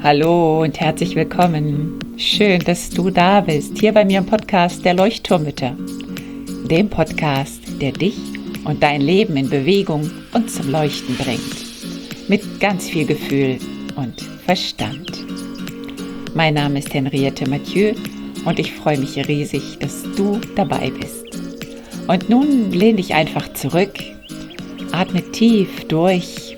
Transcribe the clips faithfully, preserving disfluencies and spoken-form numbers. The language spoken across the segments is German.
Hallo und herzlich willkommen. Schön, dass du da bist, hier bei mir im Podcast der Leuchtturmmütter. Dem Podcast, der dich und dein Leben in Bewegung und zum Leuchten bringt. Mit ganz viel Gefühl und Verstand. Mein Name ist Henriette Mathieu und ich freue mich riesig, dass du dabei bist. Und nun lehn dich einfach zurück, atme tief durch.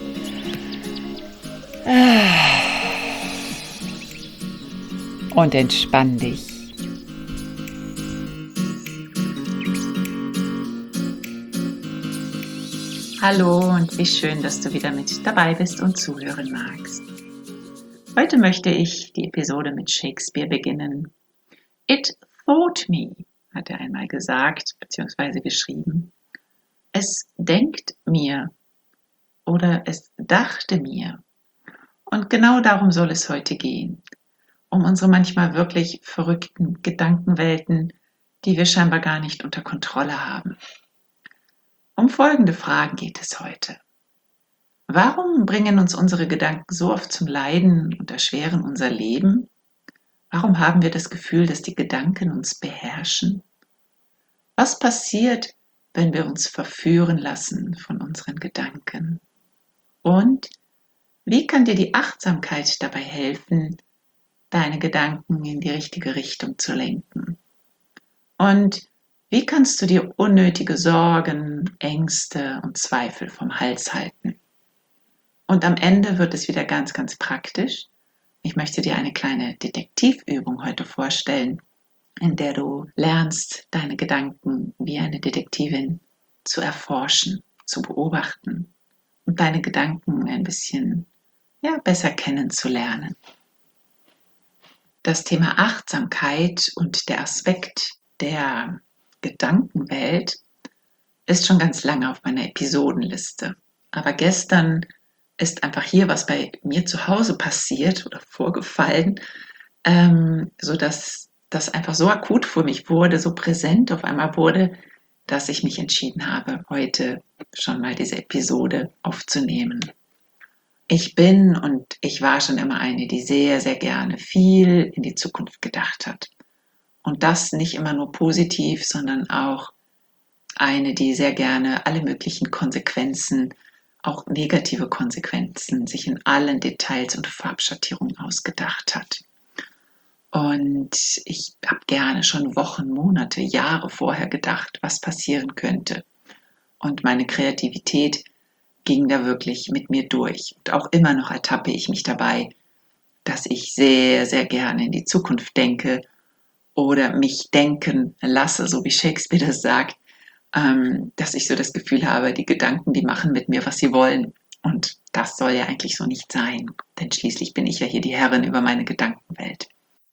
Und entspann dich. Hallo und wie schön, dass du wieder mit dabei bist und zuhören magst. Heute möchte ich die Episode mit Shakespeare beginnen. It thought me, hat er einmal gesagt bzw. geschrieben. Es denkt mir oder es dachte mir. Und genau darum soll es heute gehen. Um unsere manchmal wirklich verrückten Gedankenwelten, die wir scheinbar gar nicht unter Kontrolle haben. Um folgende Fragen geht es heute. Warum bringen uns unsere Gedanken so oft zum Leiden und erschweren unser Leben? Warum haben wir das Gefühl, dass die Gedanken uns beherrschen? Was passiert, wenn wir uns verführen lassen von unseren Gedanken? Und wie kann dir die Achtsamkeit dabei helfen, deine Gedanken in die richtige Richtung zu lenken? Und wie kannst du dir unnötige Sorgen, Ängste und Zweifel vom Hals halten? Und am Ende wird es wieder ganz, ganz praktisch. Ich möchte dir eine kleine Detektivübung heute vorstellen, in der du lernst, deine Gedanken wie eine Detektivin zu erforschen, zu beobachten und deine Gedanken ein bisschen ja, besser kennenzulernen. Das Thema Achtsamkeit und der Aspekt der Gedankenwelt ist schon ganz lange auf meiner Episodenliste. Aber gestern ist einfach hier was bei mir zu Hause passiert oder vorgefallen, ähm, sodass das einfach so akut für mich wurde, so präsent auf einmal wurde, dass ich mich entschieden habe, heute schon mal diese Episode aufzunehmen. Ich bin und ich war schon immer eine, die sehr, sehr gerne viel in die Zukunft gedacht hat. Und das nicht immer nur positiv, sondern auch eine, die sehr gerne alle möglichen Konsequenzen, auch negative Konsequenzen, sich in allen Details und Farbschattierungen ausgedacht hat. Und ich habe gerne schon Wochen, Monate, Jahre vorher gedacht, was passieren könnte. Und meine Kreativität ging da wirklich mit mir durch. Und auch immer noch ertappe ich mich dabei, dass ich sehr, sehr gerne in die Zukunft denke oder mich denken lasse, so wie Shakespeare das sagt, ähm, dass ich so das Gefühl habe, die Gedanken, die machen mit mir, was sie wollen. Und das soll ja eigentlich so nicht sein, denn schließlich bin ich ja hier die Herrin über meine Gedankenwelt.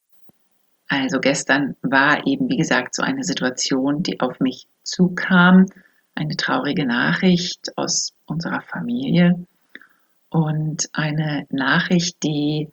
Also gestern war eben, wie gesagt, so eine Situation, die auf mich zukam, eine traurige Nachricht aus unserer Familie und eine Nachricht, die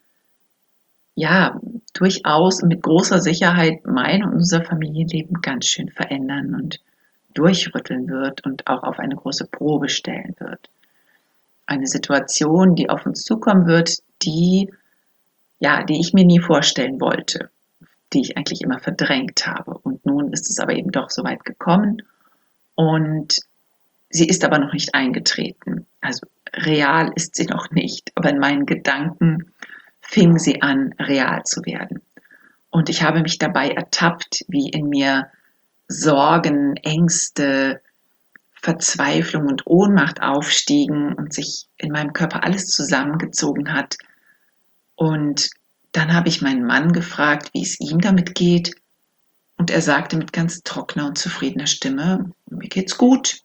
ja durchaus mit großer Sicherheit mein und unser Familienleben ganz schön verändern und durchrütteln wird und auch auf eine große Probe stellen wird. Eine Situation, die auf uns zukommen wird, die ja, die ich mir nie vorstellen wollte, die ich eigentlich immer verdrängt habe. Und nun ist es aber eben doch so weit gekommen. Und sie ist aber noch nicht eingetreten. Also real ist sie noch nicht. Aber in meinen Gedanken fing sie an, real zu werden. Und ich habe mich dabei ertappt, wie in mir Sorgen, Ängste, Verzweiflung und Ohnmacht aufstiegen und sich in meinem Körper alles zusammengezogen hat. Und dann habe ich meinen Mann gefragt, wie es ihm damit geht. Und er sagte mit ganz trockener und zufriedener Stimme, mir geht's gut.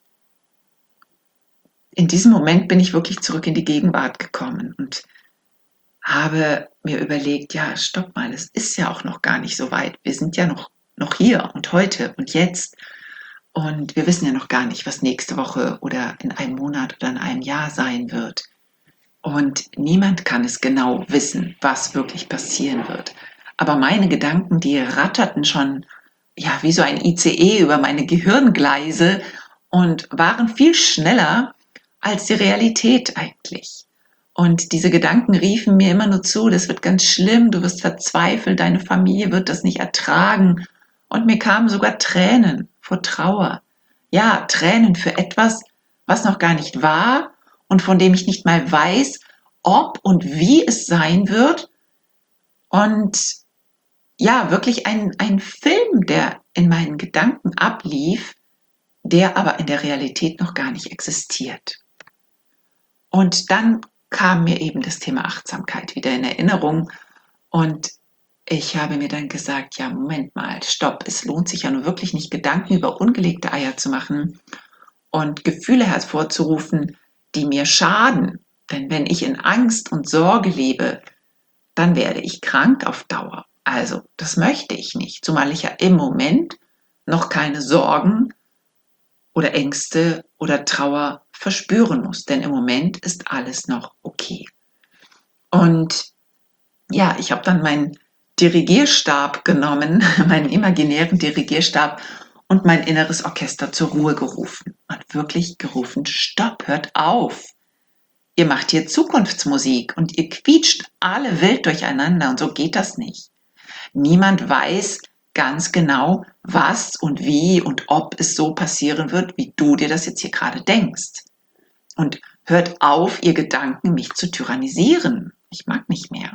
In diesem Moment bin ich wirklich zurück in die Gegenwart gekommen und habe mir überlegt, ja, stopp mal, es ist ja auch noch gar nicht so weit. Wir sind ja noch, noch hier und heute und jetzt. Und wir wissen ja noch gar nicht, was nächste Woche oder in einem Monat oder in einem Jahr sein wird. Und niemand kann es genau wissen, was wirklich passieren wird. Aber meine Gedanken, die ratterten schon ja, wie so ein I C E über meine Gehirngleise und waren viel schneller als die Realität eigentlich. Und diese Gedanken riefen mir immer nur zu, das wird ganz schlimm, du wirst verzweifeln, deine Familie wird das nicht ertragen. Und mir kamen sogar Tränen vor Trauer. Ja, Tränen für etwas, was noch gar nicht war und von dem ich nicht mal weiß, ob und wie es sein wird. Und ja, wirklich ein, ein Film, der in meinen Gedanken ablief, der aber in der Realität noch gar nicht existiert. Und dann kam mir eben das Thema Achtsamkeit wieder in Erinnerung und ich habe mir dann gesagt, ja, Moment mal, stopp, es lohnt sich ja nur wirklich nicht, Gedanken über ungelegte Eier zu machen und Gefühle hervorzurufen, die mir schaden. Denn wenn ich in Angst und Sorge lebe, dann werde ich krank auf Dauer. Also, das möchte ich nicht, zumal ich ja im Moment noch keine Sorgen oder Ängste oder Trauer verspüren muss, denn im Moment ist alles noch okay. Und ja, ich habe dann meinen Dirigierstab genommen, meinen imaginären Dirigierstab und mein inneres Orchester zur Ruhe gerufen und wirklich gerufen, stopp, hört auf. Ihr macht hier Zukunftsmusik und ihr quietscht alle wild durcheinander und so geht das nicht. Niemand weiß ganz genau, was und wie und ob es so passieren wird, wie du dir das jetzt hier gerade denkst. Und hört auf, ihr Gedanken mich zu tyrannisieren. Ich mag nicht mehr.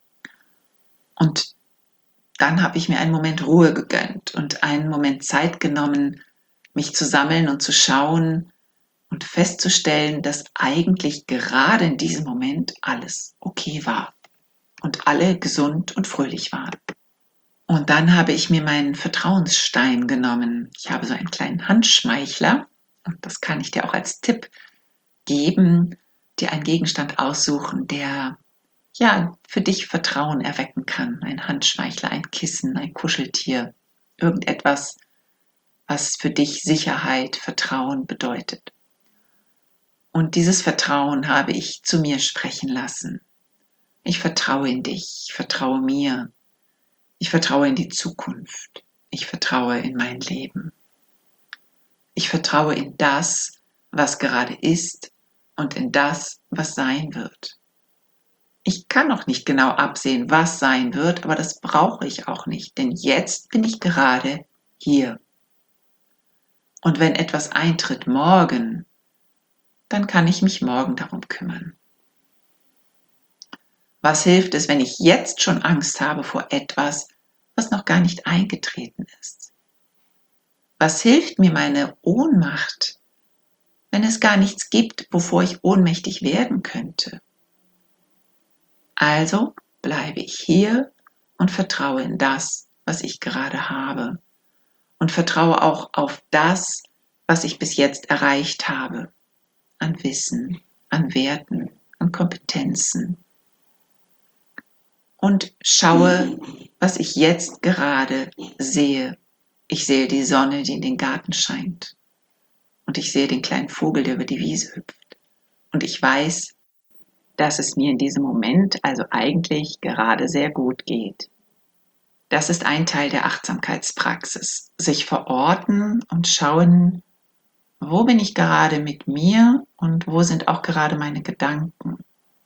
Und dann habe ich mir einen Moment Ruhe gegönnt und einen Moment Zeit genommen, mich zu sammeln und zu schauen und festzustellen, dass eigentlich gerade in diesem Moment alles okay war und alle gesund und fröhlich waren. Und dann habe ich mir meinen Vertrauensstein genommen. Ich habe so einen kleinen Handschmeichler und das kann ich dir auch als Tipp geben, dir einen Gegenstand aussuchen, der ja für dich Vertrauen erwecken kann. Ein Handschmeichler, ein Kissen, ein Kuscheltier, irgendetwas, was für dich Sicherheit, Vertrauen bedeutet. Und dieses Vertrauen habe ich zu mir sprechen lassen. Ich vertraue in dich, ich vertraue mir, ich vertraue in die Zukunft, ich vertraue in mein Leben. Ich vertraue in das, was gerade ist und in das, was sein wird. Ich kann noch nicht genau absehen, was sein wird, aber das brauche ich auch nicht, denn jetzt bin ich gerade hier. Und wenn etwas eintritt morgen, dann kann ich mich morgen darum kümmern. Was hilft es, wenn ich jetzt schon Angst habe vor etwas, was noch gar nicht eingetreten ist? Was hilft mir meine Ohnmacht, wenn es gar nichts gibt, wovor ich ohnmächtig werden könnte? Also bleibe ich hier und vertraue in das, was ich gerade habe. Und vertraue auch auf das, was ich bis jetzt erreicht habe. An Wissen, an Werten, an Kompetenzen. Und schaue, was ich jetzt gerade sehe. Ich sehe die Sonne, die in den Garten scheint. Und ich sehe den kleinen Vogel, der über die Wiese hüpft. Und ich weiß, dass es mir in diesem Moment also eigentlich gerade sehr gut geht. Das ist ein Teil der Achtsamkeitspraxis. Sich verorten und schauen, wo bin ich gerade mit mir und wo sind auch gerade meine Gedanken.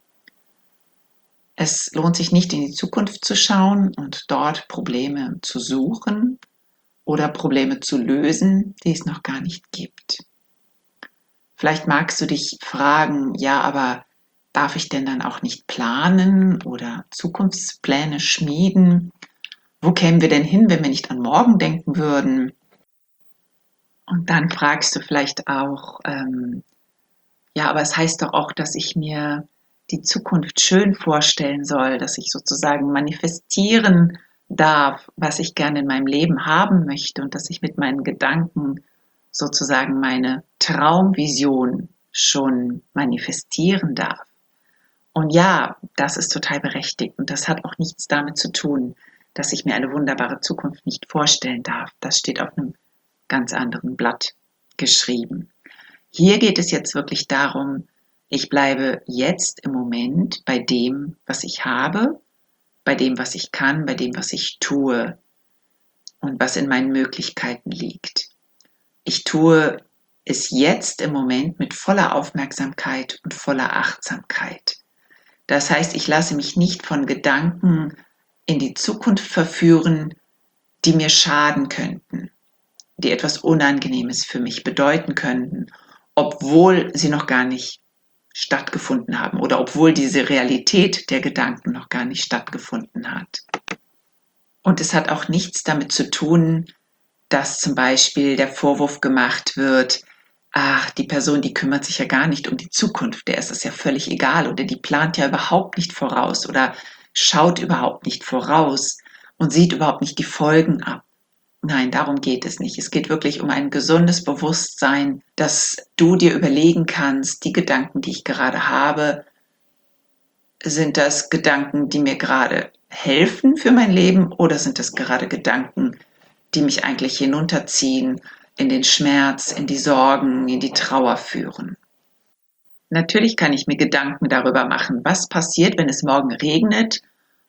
Es lohnt sich nicht, in die Zukunft zu schauen und dort Probleme zu suchen oder Probleme zu lösen, die es noch gar nicht gibt. Vielleicht magst du dich fragen, ja, aber darf ich denn dann auch nicht planen oder Zukunftspläne schmieden? Wo kämen wir denn hin, wenn wir nicht an morgen denken würden? Und dann fragst du vielleicht auch, ähm, ja, aber es heißt doch auch, dass ich mir die Zukunft schön vorstellen soll, dass ich sozusagen manifestieren darf, was ich gerne in meinem Leben haben möchte und dass ich mit meinen Gedanken sozusagen meine Traumvision schon manifestieren darf. Und ja, das ist total berechtigt und das hat auch nichts damit zu tun, dass ich mir eine wunderbare Zukunft nicht vorstellen darf. Das steht auf einem ganz anderen Blatt geschrieben. Hier geht es jetzt wirklich darum, ich bleibe jetzt im Moment bei dem, was ich habe, bei dem, was ich kann, bei dem, was ich tue und was in meinen Möglichkeiten liegt. Ich tue es jetzt im Moment mit voller Aufmerksamkeit und voller Achtsamkeit. Das heißt, ich lasse mich nicht von Gedanken in die Zukunft verführen, die mir schaden könnten, die etwas Unangenehmes für mich bedeuten könnten, obwohl sie noch gar nicht stattgefunden haben oder obwohl diese Realität der Gedanken noch gar nicht stattgefunden hat. Und es hat auch nichts damit zu tun, dass zum Beispiel der Vorwurf gemacht wird, ach, die Person, die kümmert sich ja gar nicht um die Zukunft, der ist es ja völlig egal oder die plant ja überhaupt nicht voraus oder schaut überhaupt nicht voraus und sieht überhaupt nicht die Folgen ab. Nein, darum geht es nicht. Es geht wirklich um ein gesundes Bewusstsein, dass du dir überlegen kannst, die Gedanken, die ich gerade habe, sind das Gedanken, die mir gerade helfen für mein Leben oder sind das gerade Gedanken, die mich eigentlich hinunterziehen, in den Schmerz, in die Sorgen, in die Trauer führen. Natürlich kann ich mir Gedanken darüber machen, was passiert, wenn es morgen regnet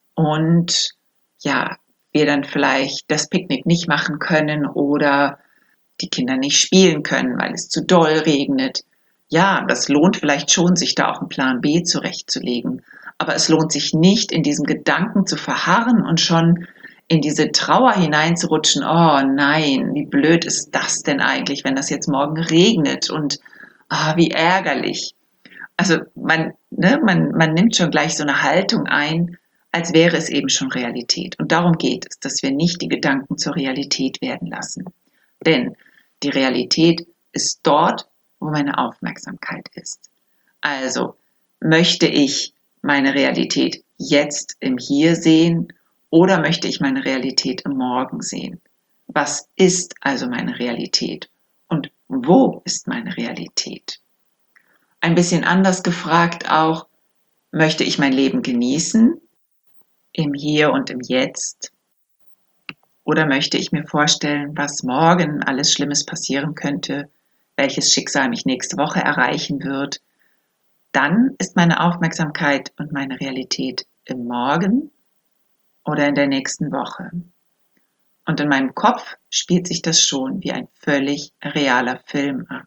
und ja, wir dann vielleicht das Picknick nicht machen können oder die Kinder nicht spielen können, weil es zu doll regnet. Ja, das lohnt vielleicht schon, sich da auch einen Plan B zurechtzulegen. Aber es lohnt sich nicht, in diesem Gedanken zu verharren und schon in diese Trauer hineinzurutschen. Oh nein, wie blöd ist das denn eigentlich, wenn das jetzt morgen regnet und oh, wie ärgerlich. Also man, ne, man, man nimmt schon gleich so eine Haltung ein, als wäre es eben schon Realität. Und darum geht es, dass wir nicht die Gedanken zur Realität werden lassen. Denn die Realität ist dort, wo meine Aufmerksamkeit ist. Also möchte ich meine Realität jetzt im Hier sehen oder möchte ich meine Realität im Morgen sehen? Was ist also meine Realität? Und wo ist meine Realität? Ein bisschen anders gefragt auch, möchte ich mein Leben genießen, im Hier und im Jetzt? Oder möchte ich mir vorstellen, was morgen alles Schlimmes passieren könnte, welches Schicksal mich nächste Woche erreichen wird? Dann ist meine Aufmerksamkeit und meine Realität im Morgen oder in der nächsten Woche. Und in meinem Kopf spielt sich das schon wie ein völlig realer Film ab.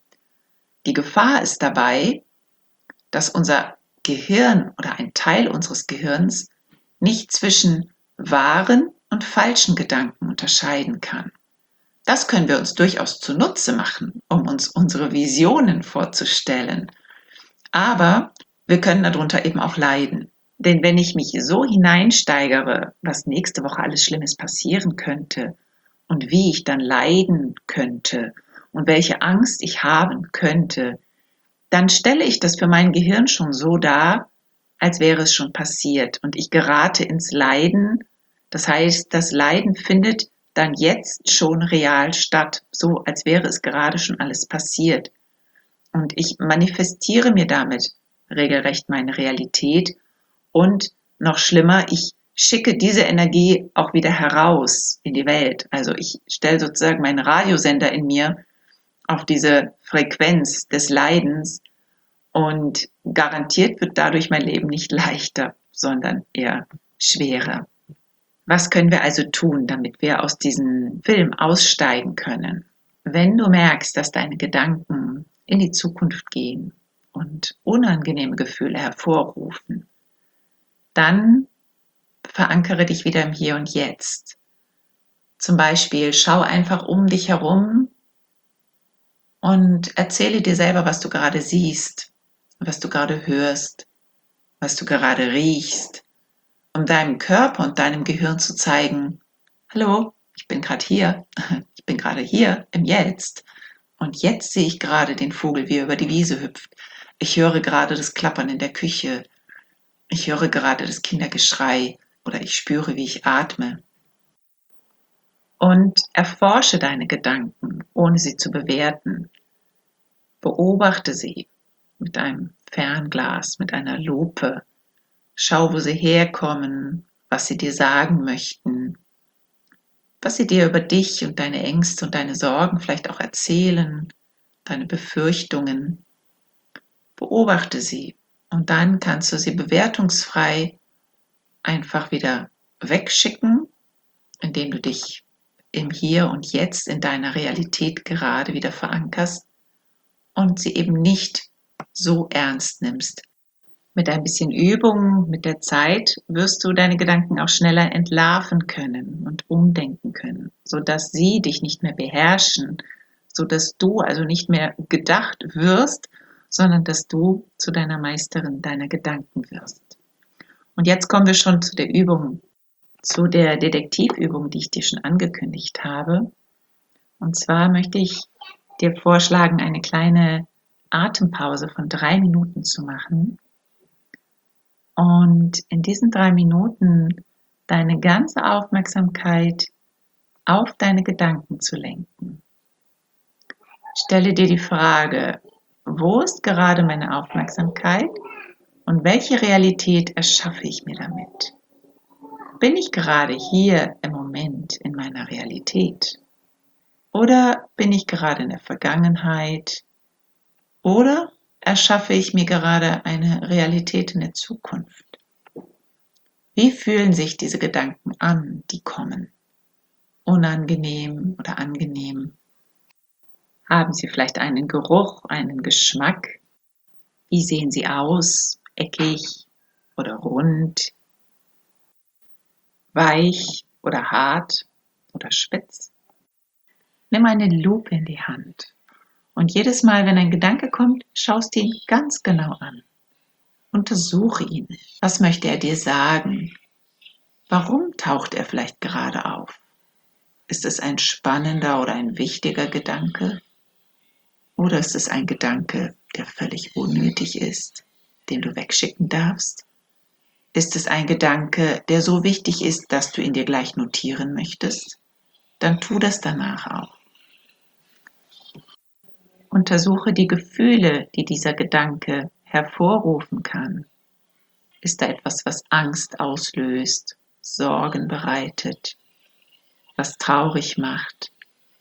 Die Gefahr ist dabei, dass unser Gehirn oder ein Teil unseres Gehirns nicht zwischen wahren und falschen Gedanken unterscheiden kann. Das können wir uns durchaus zunutze machen, um uns unsere Visionen vorzustellen. Aber wir können darunter eben auch leiden. Denn wenn ich mich so hineinsteigere, was nächste Woche alles Schlimmes passieren könnte und wie ich dann leiden könnte und welche Angst ich haben könnte, dann stelle ich das für mein Gehirn schon so dar, als wäre es schon passiert und ich gerate ins Leiden. Das heißt, das Leiden findet dann jetzt schon real statt, so als wäre es gerade schon alles passiert. Und ich manifestiere mir damit regelrecht meine Realität und noch schlimmer, ich schicke diese Energie auch wieder heraus in die Welt. Also ich stelle sozusagen meinen Radiosender in mir auf diese Frequenz des Leidens und garantiert wird dadurch mein Leben nicht leichter, sondern eher schwerer. Was können wir also tun, damit wir aus diesem Film aussteigen können? Wenn du merkst, dass deine Gedanken in die Zukunft gehen und unangenehme Gefühle hervorrufen, dann verankere dich wieder im Hier und Jetzt. Zum Beispiel schau einfach um dich herum und erzähle dir selber, was du gerade siehst, was du gerade hörst, was du gerade riechst, um deinem Körper und deinem Gehirn zu zeigen, hallo, ich bin gerade hier, ich bin gerade hier im Jetzt und jetzt sehe ich gerade den Vogel, wie er über die Wiese hüpft. Ich höre gerade das Klappern in der Küche. Ich höre gerade das Kindergeschrei oder ich spüre, wie ich atme. Und erforsche deine Gedanken, ohne sie zu bewerten. Beobachte sie mit einem Fernglas, mit einer Lupe. Schau, wo sie herkommen, was sie dir sagen möchten, was sie dir über dich und deine Ängste und deine Sorgen vielleicht auch erzählen, deine Befürchtungen. Beobachte sie und dann kannst du sie bewertungsfrei einfach wieder wegschicken, indem du dich im Hier und Jetzt in deiner Realität gerade wieder verankerst und sie eben nicht so ernst nimmst, Mit ein bisschen Übung, mit der Zeit wirst du deine Gedanken auch schneller entlarven können und umdenken können, sodass sie dich nicht mehr beherrschen, sodass du also nicht mehr gedacht wirst, sondern dass du zu deiner Meisterin deiner Gedanken wirst. Und jetzt kommen wir schon zu der Übung, zu der Detektivübung, die ich dir schon angekündigt habe. Und zwar möchte ich dir vorschlagen, eine kleine Atempause von drei Minuten zu machen. Und in diesen drei Minuten deine ganze Aufmerksamkeit auf deine Gedanken zu lenken. Stelle dir die Frage, wo ist gerade meine Aufmerksamkeit und welche Realität erschaffe ich mir damit? Bin ich gerade hier im Moment in meiner Realität? Oder bin ich gerade in der Vergangenheit? Oder erschaffe ich mir gerade eine Realität in der Zukunft? Wie fühlen sich diese Gedanken an, die kommen? Unangenehm oder angenehm? Haben sie vielleicht einen Geruch, einen Geschmack? Wie sehen sie aus? Eckig oder rund? Weich oder hart oder spitz? Nimm eine Lupe in die Hand und jedes Mal, wenn ein Gedanke kommt, schaust du ihn ganz genau an. Untersuche ihn. Was möchte er dir sagen? Warum taucht er vielleicht gerade auf? Ist es ein spannender oder ein wichtiger Gedanke? Oder ist es ein Gedanke, der völlig unnötig ist, den du wegschicken darfst? Ist es ein Gedanke, der so wichtig ist, dass du ihn dir gleich notieren möchtest? Dann tu das danach auch. Untersuche die Gefühle, die dieser Gedanke hervorrufen kann. Ist da etwas, was Angst auslöst, Sorgen bereitet, was traurig macht?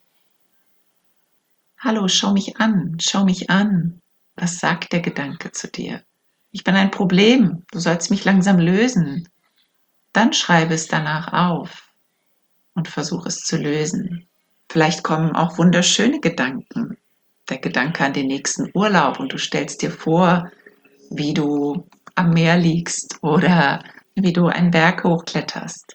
Hallo, schau mich an, schau mich an. Was sagt der Gedanke zu dir? Ich bin ein Problem, du sollst mich langsam lösen. Dann schreibe es danach auf und versuche es zu lösen. Vielleicht kommen auch wunderschöne Gedanken. Der Gedanke an den nächsten Urlaub und du stellst dir vor, wie du am Meer liegst oder wie du einen Berg hochkletterst.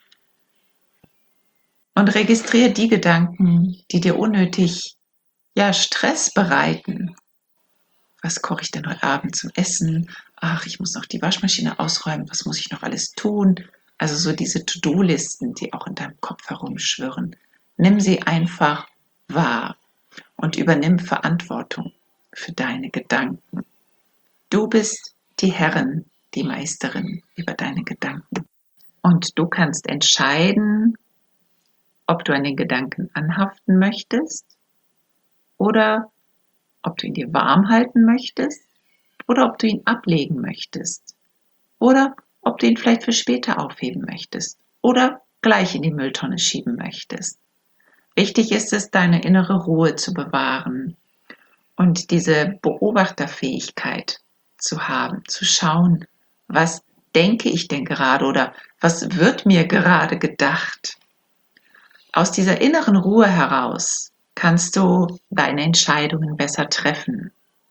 Und registriere die Gedanken, die dir unnötig, ja, Stress bereiten. Was koche ich denn heute Abend zum Essen? Ach, ich muss noch die Waschmaschine ausräumen. Was muss ich noch alles tun? Also so diese To-Do-Listen, die auch in deinem Kopf herumschwirren. Nimm sie einfach wahr und übernimm Verantwortung für deine Gedanken. Du bist die Herrin, die Meisterin über deine Gedanken. Und du kannst entscheiden, ob du an den Gedanken anhaften möchtest oder ob du ihn dir warm halten möchtest oder ob du ihn ablegen möchtest oder ob du ihn vielleicht für später aufheben möchtest oder gleich in die Mülltonne schieben möchtest. Wichtig ist es, deine innere Ruhe zu bewahren und diese Beobachterfähigkeit zu haben, zu schauen, was denke ich denn gerade oder was wird mir gerade gedacht. Aus dieser inneren Ruhe heraus kannst du deine Entscheidungen besser treffen.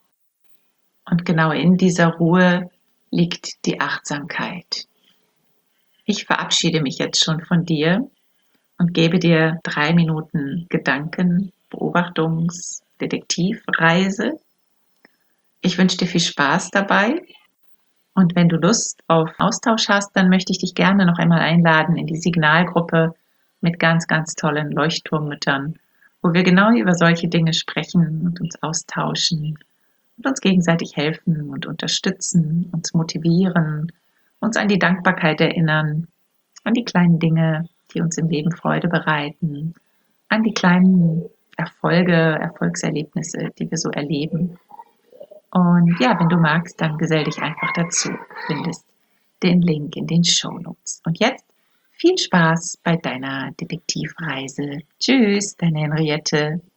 Und genau in dieser Ruhe liegt die Achtsamkeit. Ich verabschiede mich jetzt schon von dir und gebe dir drei Minuten Gedanken, Beobachtungs-, Detektivreise. Ich wünsche dir viel Spaß dabei. Und wenn du Lust auf Austausch hast, dann möchte ich dich gerne noch einmal einladen in die Signalgruppe mit ganz, ganz tollen Leuchtturmmüttern, wo wir genau über solche Dinge sprechen und uns austauschen und uns gegenseitig helfen und unterstützen, uns motivieren, uns an die Dankbarkeit erinnern, an die kleinen Dinge, die uns im Leben Freude bereiten, an die kleinen Erfolge, Erfolgserlebnisse, die wir so erleben. Und ja, wenn du magst, dann gesell dich einfach dazu. Du findest den Link in den Shownotes. Und jetzt viel Spaß bei deiner Detektivreise. Tschüss, deine Henriette.